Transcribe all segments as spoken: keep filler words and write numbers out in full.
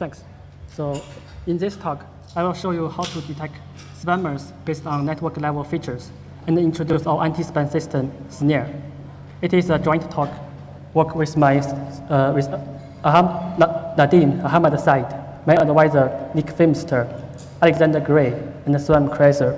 Thanks. So in this talk, I will show you how to detect spammers based on network level features and introduce our anti-spam system, Snare. It is a joint talk, work with my uh, with Aham, Nadim Ahmad Said, my advisor Nick Filmster, Alexander Gray, and Swam Kreiser.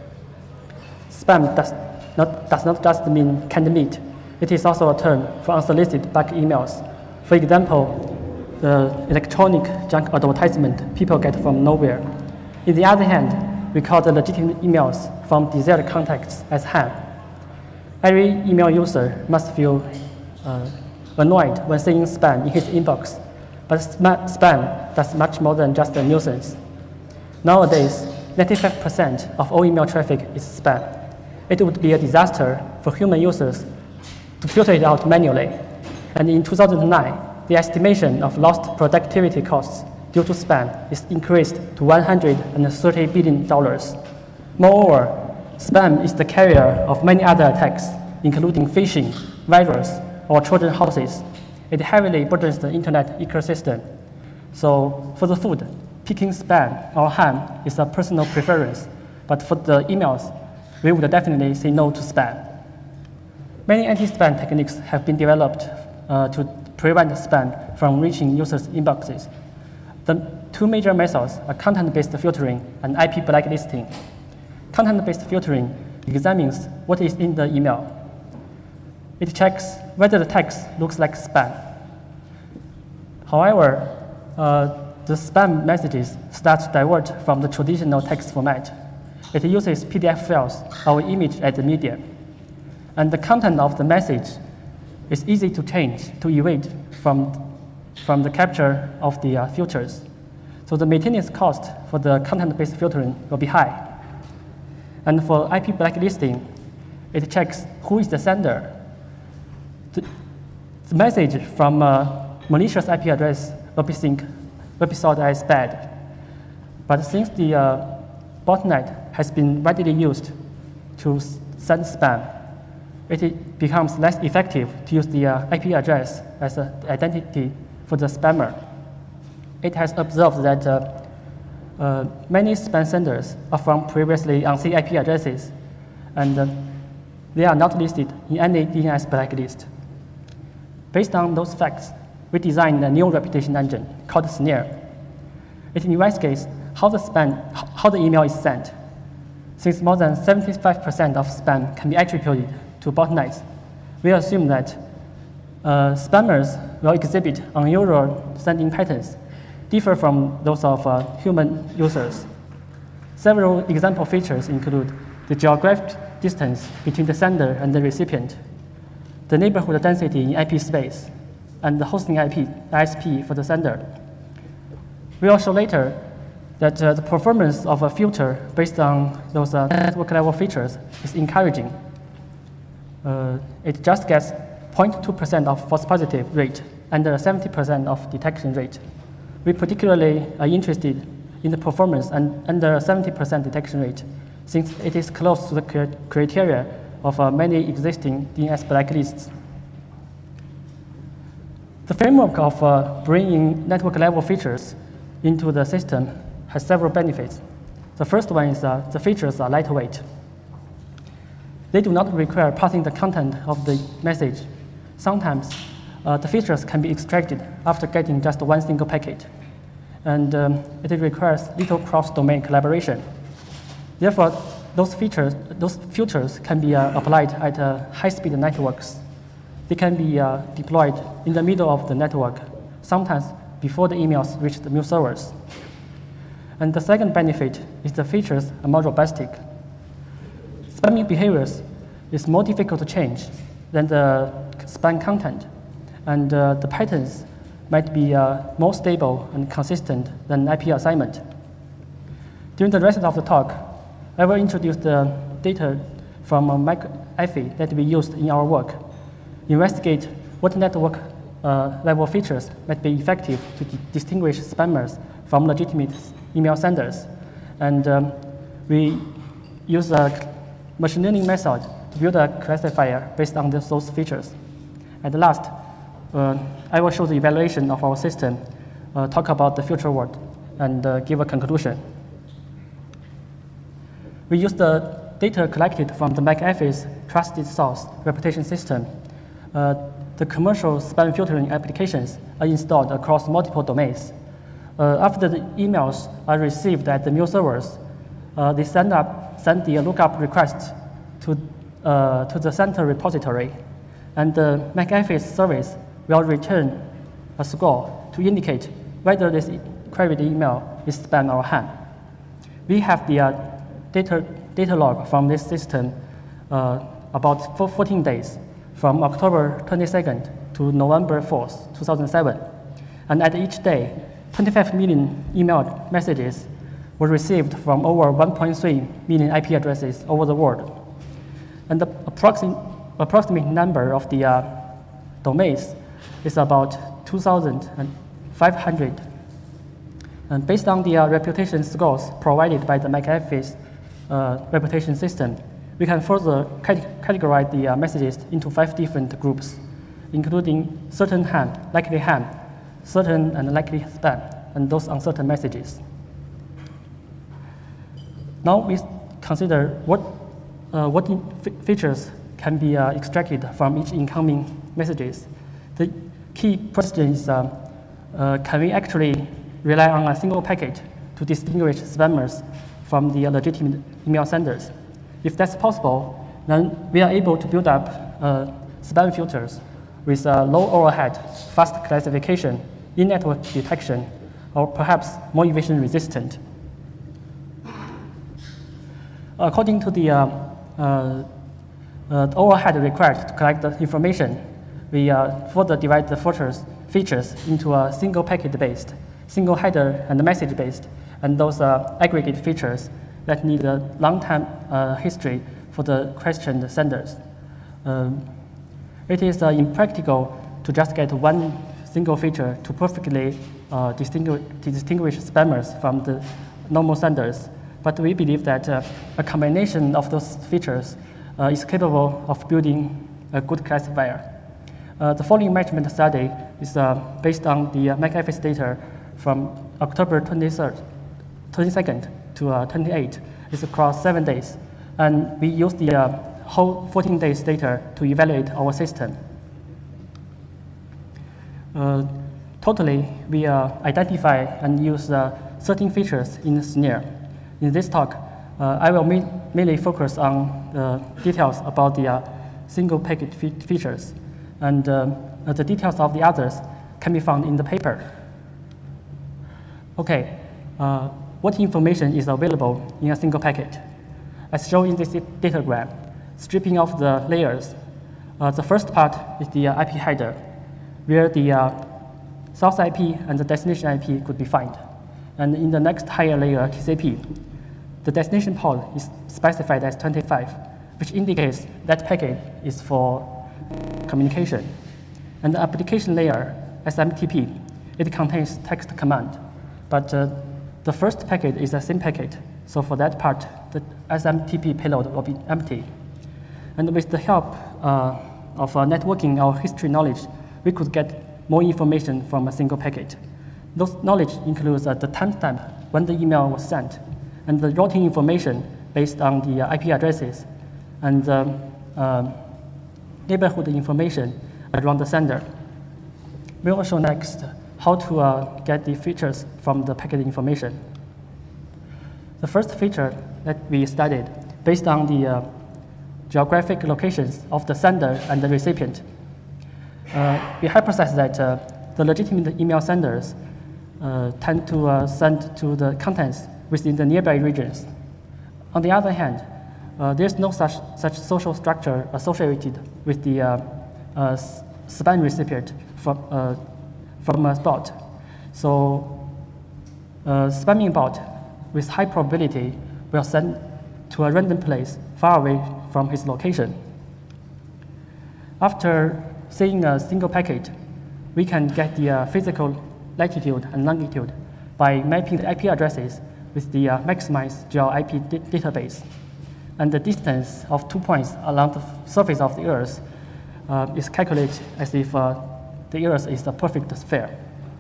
Spam does not, does not just mean canned meat. It is also a term for unsolicited bulk emails. For example, the electronic junk advertisement people get from nowhere. On the other hand, we call the legitimate emails from desired contacts as ham. Every email user must feel uh, annoyed when seeing spam in his inbox, but spam does much more than just a nuisance. Nowadays, ninety-five percent of all email traffic is spam. It would be a disaster for human users to filter it out manually. And in two thousand nine, the estimation of lost productivity costs due to spam is increased to one hundred thirty billion dollars. Moreover, spam is the carrier of many other attacks, including phishing, virus, or Trojan horses. It heavily burdens the internet ecosystem. So for the food, picking spam or ham is a personal preference, but for the emails, we would definitely say no to spam. Many anti-spam techniques have been developed uh, to prevent spam from reaching users' inboxes. The two major methods are content-based filtering and I P blacklisting. Content-based filtering examines what is in the email. It checks whether the text looks like spam. However, uh, the spam messages start to divert from the traditional text format. It uses P D F files or image as the medium. And the content of the message is easy to change, to evade from, from the capture of the uh, filters. So the maintenance cost for the content-based filtering will be high. And for I P blacklisting, it checks who is the sender. The, the message from a malicious I P address will be, think, will be thought as bad. But since the uh, botnet has been widely used to send spam, it becomes less effective to use the uh, I P address as an identity for the spammer. It has observed that uh, uh, many spam senders are from previously unseen I P addresses, and uh, they are not listed in any D N S blacklist. Based on those facts, we designed a new reputation engine called Snare. It investigates how the, spam, how the email is sent. Since more than seventy-five percent of spam can be attributed to botnets, we assume that uh, spammers will exhibit unusual sending patterns, differ from those of uh, human users. Several example features include the geographic distance between the sender and the recipient, the neighborhood density in I P space, and the hosting I P, I S P for the sender. We will show later that uh, the performance of a filter based on those uh, network level features is encouraging. Uh, it just gets zero point two percent of false positive rate and a seventy percent of detection rate. We particularly are interested in the performance and under seventy percent detection rate, since it is close to the criteria of uh, many existing D N S blacklists. The framework of uh, bringing network level features into the system has several benefits. The first one is uh, the features are lightweight. They do not require parsing the content of the message. Sometimes uh, the features can be extracted after getting just one single packet, and um, it requires little cross-domain collaboration. Therefore, those features, those filters can be uh, applied at uh, high-speed networks. They can be uh, deployed in the middle of the network, sometimes before the emails reach the mail servers. And the second benefit is the features are more robust. Spamming behaviors is more difficult to change than the spam content, and uh, the patterns might be uh, more stable and consistent than I P assignment. During the rest of the talk, I will introduce the data from uh, McAfee that we used in our work, investigate what network uh, level features might be effective to di distinguish spammers from legitimate email senders, and um, we use a machine learning method to build a classifier based on this, those features. At last, uh, I will show the evaluation of our system uh, talk about the future world and uh, give a conclusion. We use the data collected from the McAfee's trusted source reputation system. Uh, the commercial spam filtering applications are installed across multiple domains. Uh, after the emails are received at the mail servers, uh, they send, up, send the lookup request to, uh, to the center repository, and the McAfee's service will return a score to indicate whether this queried email is spam or ham. We have the uh, data, data log from this system uh, about fourteen days, from October twenty-second to November fourth, two thousand seven. And at each day, twenty-five million email messages were received from over one point three million I P addresses over the world. And the approximate, approximate number of the uh, domains is about two thousand five hundred. And based on the uh, reputation scores provided by the McAfee's uh, reputation system, we can further categorize the uh, messages into five different groups, including certain ham, likely ham, certain and likely spam, and those uncertain messages. Now we consider what, uh, what features can be uh, extracted from each incoming messages. The key question is, uh, uh, can we actually rely on a single packet to distinguish spammers from the legitimate email senders? If that's possible, then we are able to build up uh, spam filters with uh, low overhead, fast classification, in-network detection, or perhaps more evasion resistant. According to the uh, uh, uh, overhead required to collect the information, we uh, further divide the filters features into a single packet-based, single header and message-based, and those uh, aggregate features that need a long-time uh, history for the questioned senders. Um, it is uh, impractical to just get one single feature to perfectly uh, distinguish, to distinguish spammers from the normal senders, but we believe that uh, a combination of those features uh, is capable of building a good classifier. Uh, the following measurement study is uh, based on the uh, McAfee's data from October twenty-third, twenty-second to uh, twenty-eighth. It's across seven days. And we use the uh, whole fourteen days data to evaluate our system. Uh, totally, we uh, identify and use uh, thirteen features in the snare. In this talk, uh, I will ma mainly focus on the details about the uh, single packet fe features, and uh, the details of the others can be found in the paper. Okay, uh, what information is available in a single packet? As shown in this datagram, stripping off the layers, uh, the first part is the uh, I P header, where the uh, source I P and the destination I P could be found. And in the next higher layer, T C P, the destination port is specified as twenty-five, which indicates that packet is for communication. And the application layer, S M T P, it contains text command. But uh, the first packet is a SYM packet, so for that part, the S M T P payload will be empty. And with the help uh, of uh, networking our history knowledge, we could get more information from a single packet. Those knowledge includes uh, the timestamp when the email was sent, and the routing information based on the uh, I P addresses, and um, uh, neighborhood information around the sender. We will show next how to uh, get the features from the packet information. The first feature that we studied based on the uh, geographic locations of the sender and the recipient. Uh, we hypothesize that uh, the legitimate email senders uh, tend to uh, send to the contents within the nearby regions. On the other hand, uh, there's no such, such social structure associated with the uh, uh, spam recipient from, uh, from a bot. So a spamming bot with high probability will send to a random place far away from his location. After seeing a single packet, we can get the uh, physical latitude and longitude by mapping the I P addresses with the uh, maximized geo I P database. And the distance of two points along the surface of the Earth uh, is calculated as if uh, the Earth is a perfect sphere.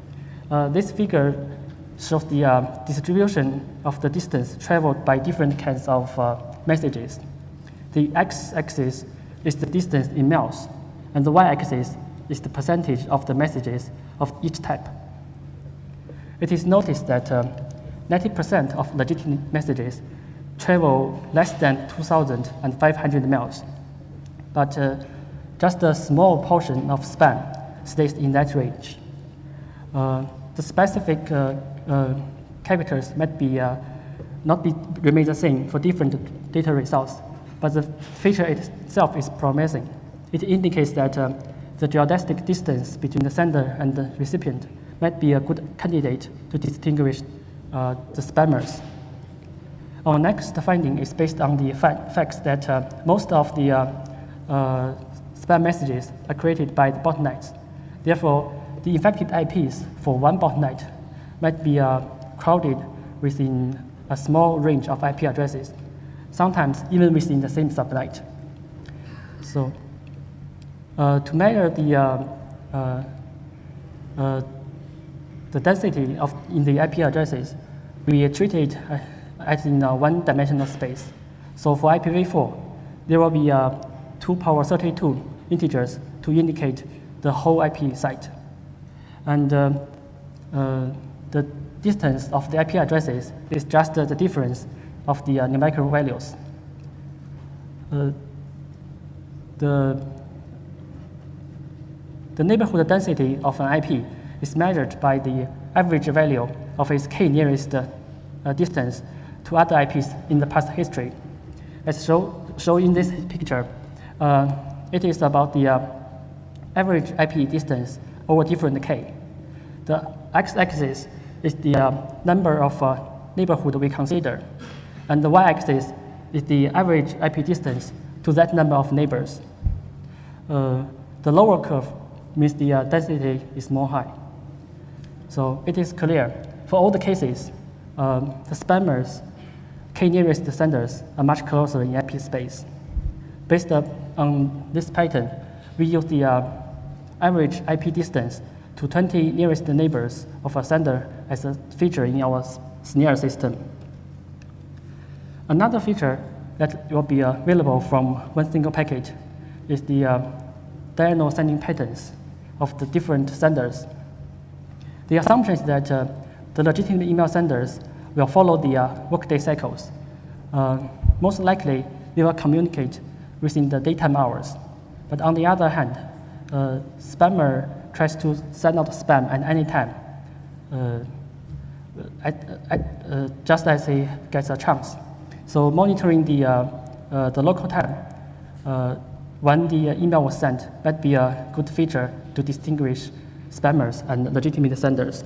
Uh, this figure shows the uh, distribution of the distance traveled by different kinds of uh, messages. The x-axis is the distance in miles, and the y-axis is the percentage of the messages of each type. It is noticed that uh, ninety percent of legitimate messages travel less than two thousand five hundred miles, but uh, just a small portion of spam stays in that range. Uh, the specific uh, uh, characters might be uh, not be remain the same for different data results, but the feature itself is promising. It indicates that uh, the geodesic distance between the sender and the recipient might be a good candidate to distinguish uh, the spammers. Our next finding is based on the fa facts that uh, most of the uh, uh, spam messages are created by the botnets. Therefore, the infected I Ps for one botnet might be uh, crowded within a small range of I P addresses, sometimes even within the same subnet. So, uh, to measure the uh, uh, uh, the density of in the I P addresses, we treat it uh, as in a one-dimensional space. So for I P v four, there will be uh, two power thirty-two integers to indicate the whole I P site. And uh, uh, the distance of the I P addresses is just uh, the difference of the uh, numerical values. Uh, the, the neighborhood density of an I P is measured by the average value of its k nearest uh, distance to other I Ps in the past history. As shown show in this picture, uh, it is about the uh, average I P distance over different k. The x-axis is the uh, number of uh, neighborhood we consider, and the y-axis is the average I P distance to that number of neighbors. Uh, the lower curve means the uh, density is more high. So it is clear, for all the cases, um, the spammers, k nearest senders, are much closer in I P space. Based on this pattern, we use the uh, average I P distance to twenty nearest neighbors of a sender as a feature in our snare system. Another feature that will be available from one single packet is the uh, diagonal sending patterns of the different senders. The assumption is that uh, the legitimate email senders will follow the uh, workday cycles. Uh, most likely, they will communicate within the daytime hours. But on the other hand, uh, spammer tries to send out spam at any time, uh, at, at, uh, just as he gets a chance. So monitoring the, uh, uh, the local time uh, when the email was sent might be a good feature to distinguish spammers and legitimate senders.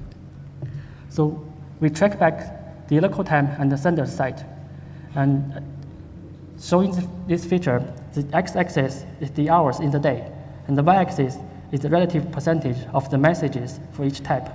So we track back the local time and the sender site. And showing this feature, the x-axis is the hours in the day, and the y-axis is the relative percentage of the messages for each type.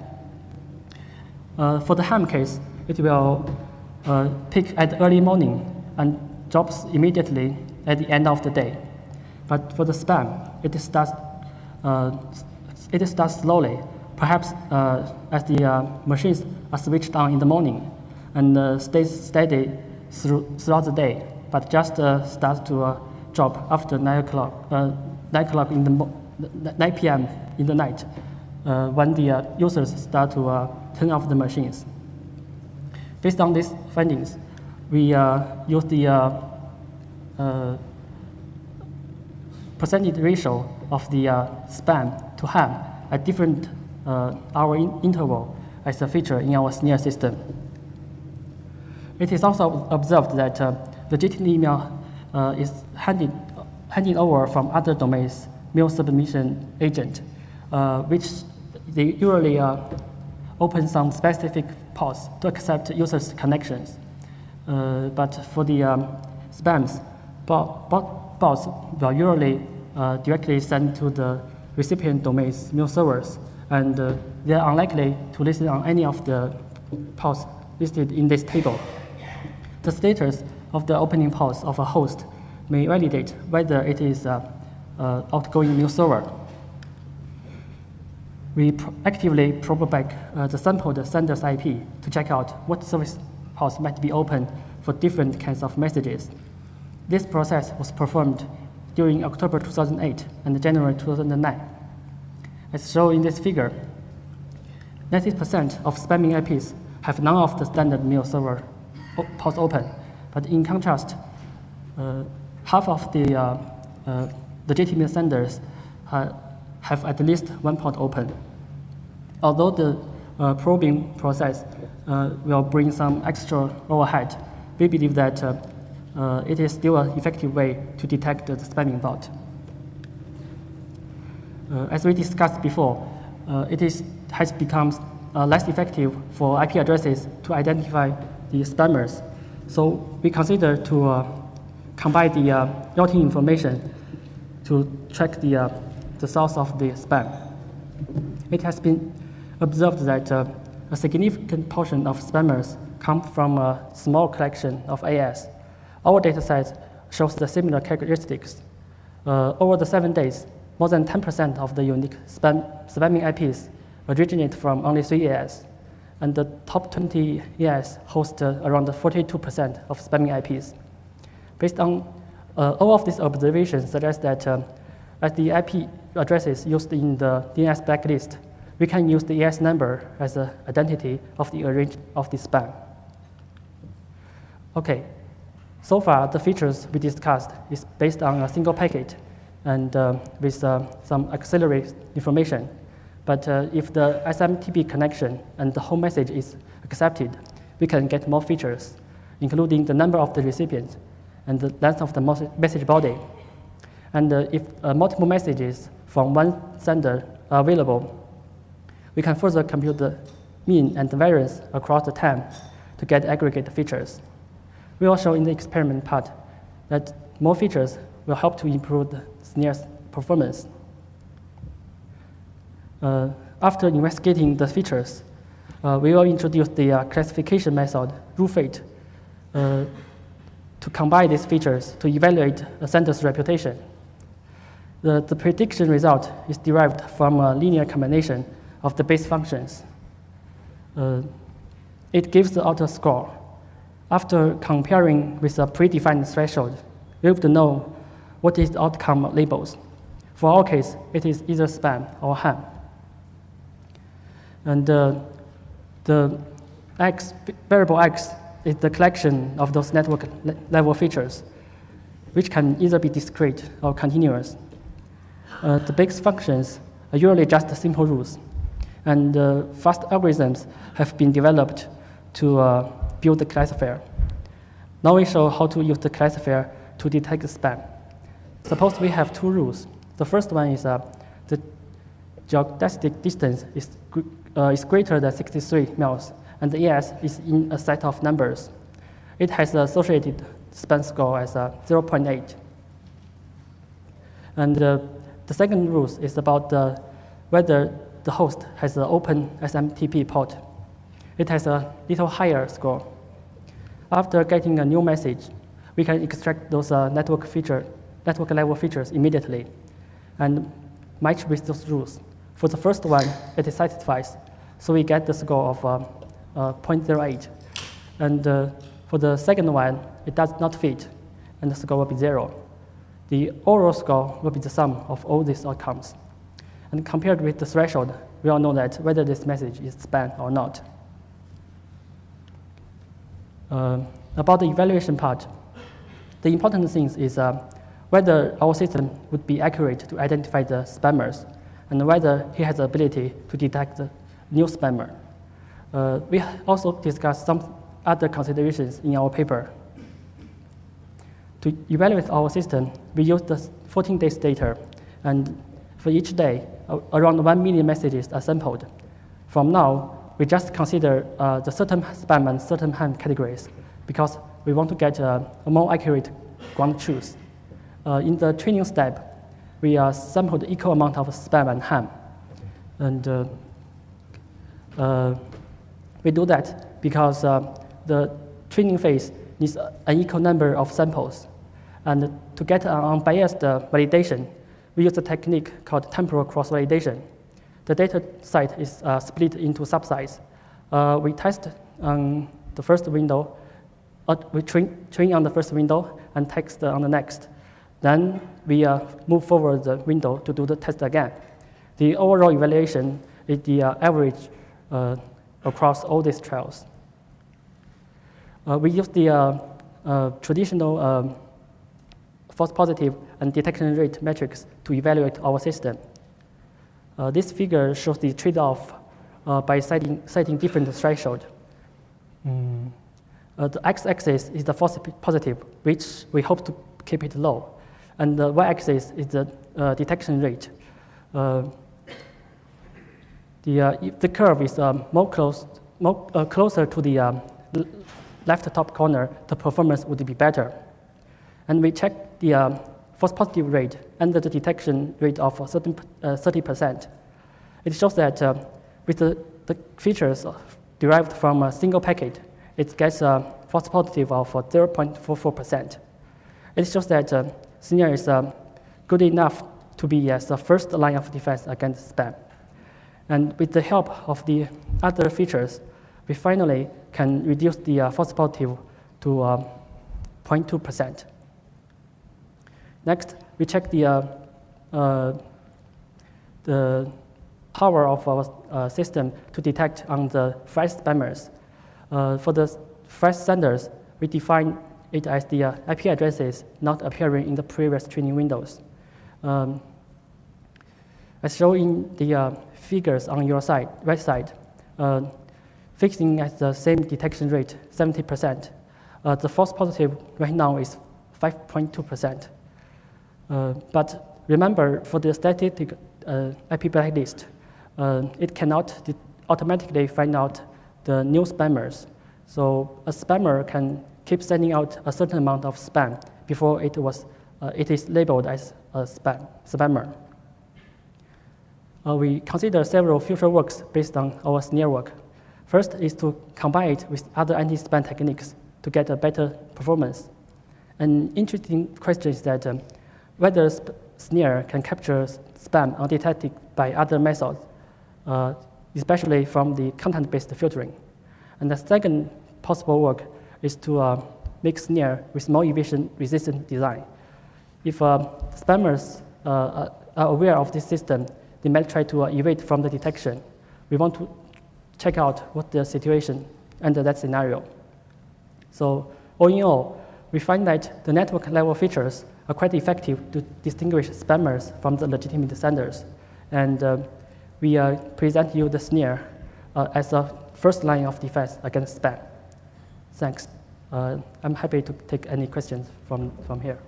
Uh, for the ham case, it will uh, peak at early morning and drops immediately at the end of the day. But for the spam, it starts, uh, it starts slowly, perhaps uh, as the uh, machines are switched on in the morning and uh, stays steady through, throughout the day, but just uh, starts to uh, drop after nine o'clock, uh, nine o'clock in the mo nine p m in the night, uh, when the uh, users start to uh, turn off the machines. Based on these findings, we uh, use the uh, uh, percentage ratio of the uh, spam to ham at different uh, hour in interval as a feature in our snare system. It is also observed that uh, legitimate email uh, is handed, handed over from other domains mail submission agent, uh, which they usually uh, open some specific ports to accept users' connections. Uh, but for the um, spams, bot, bot, bots will usually uh, directly send to the recipient domain's mail servers, and uh, they are unlikely to listen on any of the ports listed in this table. The status of the opening ports of a host may validate whether it is uh, uh, outgoing mail server. we pro actively probe back uh, the sampled sender's I P to check out what service ports might be open for different kinds of messages. This process was performed during October two thousand eight and January two thousand nine. As shown in this figure, ninety percent of spamming I Ps have none of the standard mail server ports open, but in contrast, uh, half of the uh, uh, legitimate senders uh, have at least one port open. Although the uh, probing process uh, will bring some extra overhead, we believe that uh, uh, it is still an effective way to detect the spamming bot. Uh, as we discussed before, uh, it is, has become uh, less effective for I P addresses to identify the spammers. So we consider to uh, combine the uh, routing information to track the, uh, the source of the spam. It has been observed that uh, a significant portion of spammers come from a small collection of A S. Our dataset shows the similar characteristics. Uh, over the seven days, more than ten percent of the unique spam, spamming I Ps originate from only three A S, and the top twenty A S host uh, around forty-two percent of spamming I Ps. Based on uh, all of these observations suggest that um, as the I P addresses used in the D N S blacklist, we can use the A S number as an identity of the range of the spam. Okay, so far the features we discussed is based on a single packet and uh, with uh, some auxiliary information. But uh, if the S M T P connection and the home message is accepted, we can get more features, including the number of the recipients and the length of the message body. And uh, if uh, multiple messages from one sender are available, we can further compute the mean and the variance across the time to get aggregate features. We will show in the experiment part that more features will help to improve the S N E R's performance. Uh, after investigating the features, uh, we will introduce the uh, classification method, RuFate, uh, to combine these features to evaluate a sender's reputation. The, the prediction result is derived from a linear combination of the base functions. Uh, it gives the outer score. After comparing with a predefined threshold, we have to know what is the outcome labels. For our case, it is either spam or ham. And uh, the X, variable X is the collection of those network le level features, which can either be discrete or continuous. Uh, the base functions are usually just simple rules, and uh, fast algorithms have been developed to uh, build the classifier. Now we show how to use the classifier to detect spam. Suppose we have two rules. The first one is uh, the geodesic distance is, uh, is greater than sixty-three miles, and the A S is in a set of numbers. It has the associated spam score as uh, zero point eight. And uh, the second rule is about uh, whether the host has an open S M T P port. It has a little higher score. After getting a new message, we can extract those uh, network feature, network level features immediately and match with those rules. For the first one, it satisfies, so we get the score of uh, uh, zero point zero eight. And uh, for the second one, it does not fit, and the score will be zero. The overall score will be the sum of all these outcomes. And compared with the threshold, we all know that whether this message is spam or not. Uh, about the evaluation part, the important thing is uh, whether our system would be accurate to identify the spammers, and whether he has the ability to detect the new spammer. Uh, we also discussed some other considerations in our paper. To evaluate our system, we used the fourteen days data, and for each day, uh, around one million messages are sampled. From now, we just consider uh, the certain spam and certain ham categories because we want to get uh, a more accurate ground truth. Uh, in the training step, we uh, sampled equal amount of spam and ham. And uh, uh, we do that because uh, the training phase needs an equal number of samples. And to get an unbiased uh, validation, we use a technique called temporal cross-validation. the data set is uh, split into subsets. Uh, we test on the first window, uh, we train, train on the first window and test on the next. Then we uh, move forward the window to do the test again. The overall evaluation is the uh, average uh, across all these trials. Uh, we use the uh, uh, traditional um, false positive and detection rate metrics to evaluate our system. Uh, this figure shows the trade-off uh, by setting, setting different thresholds. Mm. Uh, the x-axis is the false positive, which we hope to keep it low. And the y-axis is the uh, detection rate. Uh, the, uh, if the curve is um, more, close, more uh, closer to the um, left top corner, the performance would be better. And we check the um, false positive rate and the detection rate of thirty percent. It shows that uh, with the, the features derived from a single packet, it gets a false positive of zero point four four percent. It shows that uh, SNEAR is uh, good enough to be as the first line of defense against spam. And with the help of the other features, we finally can reduce the uh, false positive to uh, zero point two percent. Next, we check the, uh, uh, the power of our uh, system to detect on the fresh spammers. Uh, for the fresh senders, we define it as the uh, I P addresses not appearing in the previous training windows. Um, as shown in the uh, figures on your side, right side, uh, fixing at the same detection rate, seventy percent. Uh, the false positive right now is five point two percent. Uh, but remember, for the static uh, I P blacklist, uh, it cannot automatically find out the new spammers. So a spammer can keep sending out a certain amount of spam before it, was, uh, it is labeled as a spam, spammer. Uh, we consider several future works based on our SNEAR work. First is to combine it with other anti-spam techniques to get a better performance. An interesting question is that um, whether SNEAR can capture spam undetected by other methods, uh, especially from the content-based filtering. And the second possible work is to uh, make SNEAR with more evasion-resistant design. If uh, spammers uh, are aware of this system, they might try to uh, evade from the detection. We want to check out what the situation under that scenario. So all in all, we find that the network-level features are quite effective to distinguish spammers from the legitimate senders. And uh, we uh, present you the SNEAR uh, as a first line of defense against spam. Thanks. Uh, I'm happy to take any questions from, from here.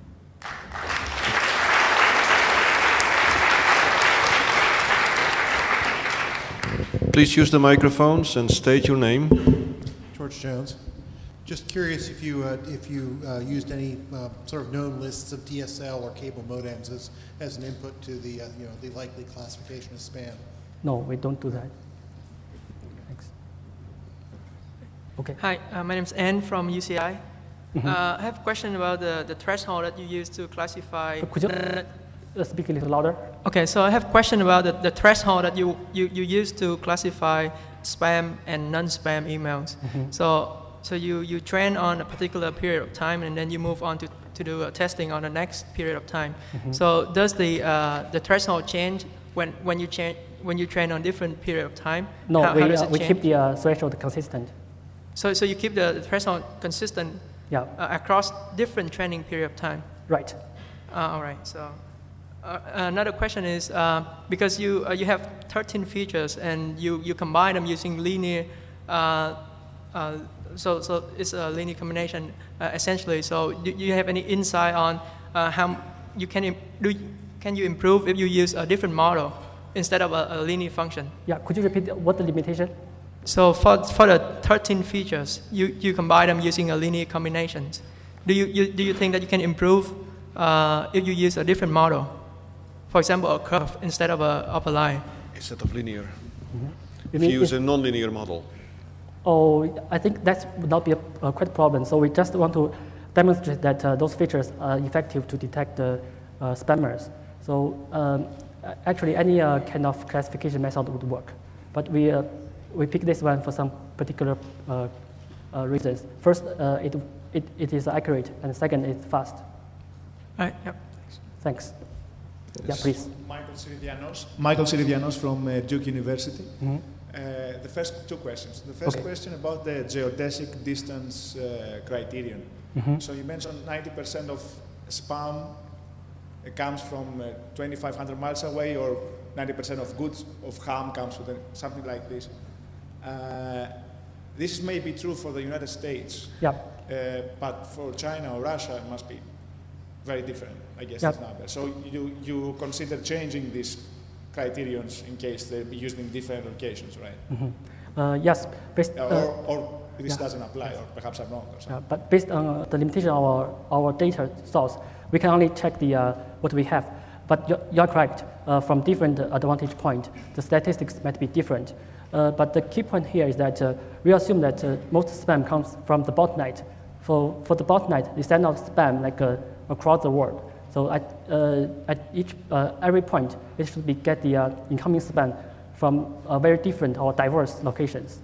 Please use the microphones and state your name. George Jones. Just curious if you uh, if you uh, used any uh, sort of known lists of D S L or cable modems as, as an input to the uh, you know the likely classification of spam. No, we don't do that. Thanks. Okay. Hi, uh, my name is Anne from U C I. Mm-hmm. uh, I have a question about the, the threshold that you use to classify. So could you uh, speak a little louder? Okay, so I have a question about the, the threshold that you, you, you use to classify spam and non-spam emails. Mm-hmm. So so you, you train on a particular period of time and then you move on to, to do uh, testing on the next period of time. Mm-hmm. So does the uh, the threshold change when when you change when you train on different period of time? No, how, we, how does uh, it we change? keep the uh, threshold consistent. So so you keep the threshold consistent yeah. uh, across different training period of time. Right. Uh, all right. So uh, another question is uh, because you uh, you have thirteen features and you, you combine them using linear. Uh, uh, so so it's a linear combination uh, essentially. So do you have any insight on uh, how you can Im- do can you improve if you use a different model instead of a, a linear function? Yeah. Could you repeat what the limitation? So for for the thirteen features, you, you combine them using a linear combinations. Do you, you do you think that you can improve uh, if you use a different model? For example, a curve instead of a of a line. Instead of linear. Mm-hmm. If you use a non-linear model. Oh, I think that would not be a, a quite problem. So we just want to demonstrate that uh, those features are effective to detect the uh, spammers. So um, actually, any uh, kind of classification method would work. But we, uh, we picked this one for some particular uh, uh, reasons. First, uh, it, it, it is accurate, and second, it's fast. All right, yep. Thanks. Yes. Yeah, please. Michael Siridianos. Michael Siridianos from uh, Duke University. Mm-hmm. Uh, the first two questions. The first Okay. question about the geodesic distance uh, criterion. Mm-hmm. So you mentioned ninety percent of spam uh, comes from uh, twenty-five hundred miles away, or ninety percent of goods of harm comes from something like this. Uh, this may be true for the United States, Yeah. uh, but for China or Russia, it must be very different, I guess, Yeah. this number. So you, you consider changing these criterions in case they'll be used in different locations, right? Mm-hmm. uh, yes. Based, Uh, uh, or, or this yeah. doesn't apply, or perhaps I'm wrong or something. Uh, but based on the limitation of our, our data source, we can only check the, uh, what we have. But you're, you're correct, uh, from different advantage point, the statistics might be different. Uh, but the key point here is that uh, we assume that uh, most spam comes from the botnet. For, for the botnet, they send out spam like uh, across the world. So at, uh, at each, uh, every point, it should be get the uh, incoming spam from uh, very different or diverse locations.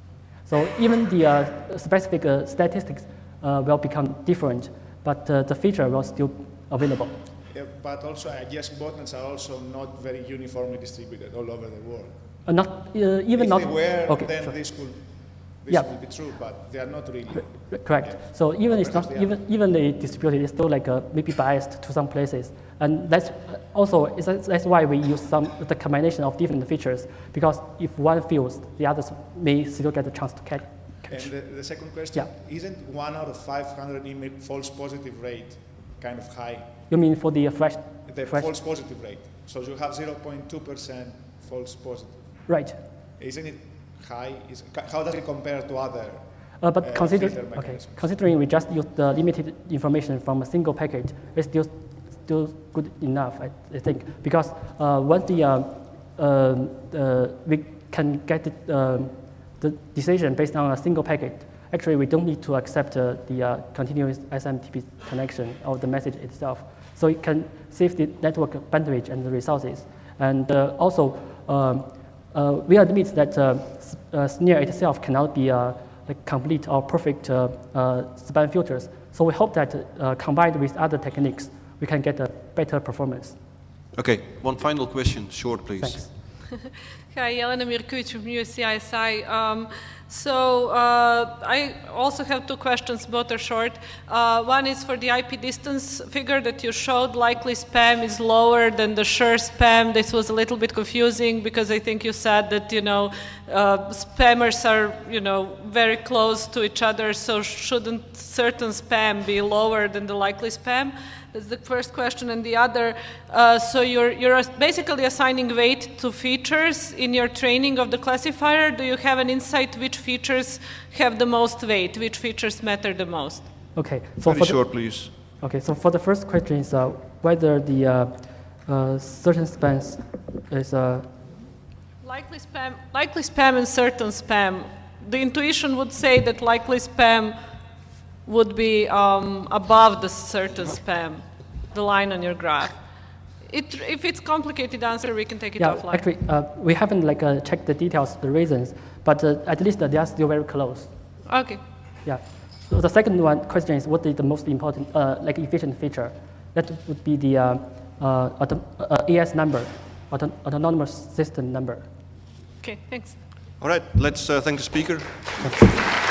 So even the uh, specific uh, statistics uh, will become different, but uh, the feature will still available. Yeah, but also, I guess botnets are also not very uniformly distributed all over the world. Uh, not uh, even if not. they were, okay, then sure. this could this Yeah. will be true, but they are not really. R- Correct. Yeah. So even it's Perhaps not they are. even evenly distributed, it's still like uh, maybe biased to some places, and that's also is that- that's why we use some the combination of different features, because if one fails, the others may still get a chance to catch. And the, the second question, Yeah. isn't one out of five hundred email false positive rate kind of high? You mean for the uh, fresh? The fresh false positive rate. So you have zero point two percent false positive. right. Isn't it high? Is, how does it compare to other? Uh, but uh, consider, filter okay, mechanisms? considering we just use the limited information from a single packet, it's still still good enough, I, I think, because uh, once the uh, um, uh, we can get it, um, the decision based on a single packet. Actually, we don't need to accept uh, the uh, continuous S M T P connection of the message itself. So it can save the network bandwidth and the resources. And uh, also, um, uh, we admit that uh, s- uh, Snare itself cannot be uh, like complete or perfect uh, uh, spam filters. So we hope that uh, combined with other techniques, we can get a better performance. Okay, one final question, short, please. Thanks. Hi, Jelena Mirkovic from U S C I S I. Um, so uh, I also have two questions, both are short. Uh, one is for the I P distance figure that you showed. Likely spam is lower than the sure spam. This was a little bit confusing because I think you said that, you know, uh, spammers are, you know, very close to each other. So shouldn't certain spam be lower than the likely spam? That's the first question. And the other, uh, so you're, you're basically assigning weight to features in your training of the classifier. Do you have an insight which features have the most weight, which features matter the most? Okay. So Very for the- short, please. Okay, so for the first question is uh, whether the uh, uh, certain spams is uh, Likely spam, likely spam and certain spam. The intuition would say that likely spam would be um, above the certain spam, the line on your graph. It, if it's complicated answer, we can take it yeah. offline. Actually, uh, we haven't like uh, checked the details, the reasons, but uh, at least uh, they are still very close. Okay. Yeah. So the second one question is what is the most important, uh, like efficient feature? That would be the uh, uh, auto, uh, A S number, auto, autonomous system number. Okay, thanks. All right, let's uh, thank the speaker.